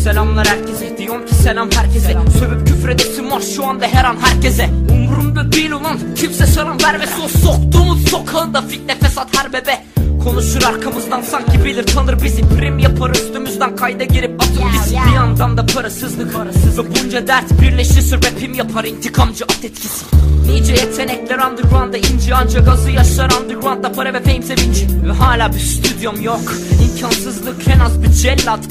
Selamlar herkese, diyorum ki selam herkese. Sövüp küfredesim var şu anda her an herkese. Umurumda değil ulan kimse selam vermesin. O soktuğumuz sokağında fitne fesat her bebe. Konuşur arkamızdan sanki bilir tanır bizi. Prim yapar üstümüzden kayda girip atın bizi. Bir yandan da parasızlık ve bunca dert birleşirse rapim yapar intikamcı at etkisi. Nice yetenekler underground'da inci, ancak gazı yaşlar underground'da para ve fame sevinci. Ve hala bir stüdyom yok, imkansızlık en az bir cellat.